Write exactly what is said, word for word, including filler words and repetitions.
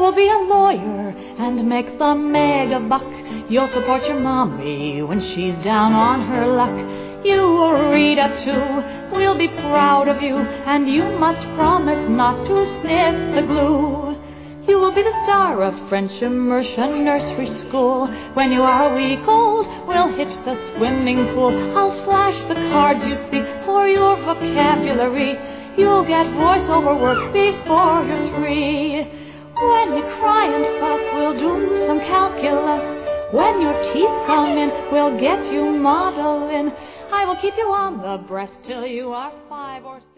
will be a lawyer and make the mega buck. You'll support your mommy when she's down on her luck. You will read at two, we'll be proud of you, and you must promise not to sniff the glue. You will be the star of French immersion nursery school. When you are a week old, we'll hit the swimming pool. I'll flash the cards you see for your vocabulary. You'll get voiceover work before you're three. When you cry and fuss, we'll do some calculus. When your teeth come in, we'll get you modeling. I will keep you on the breast till you are five or six.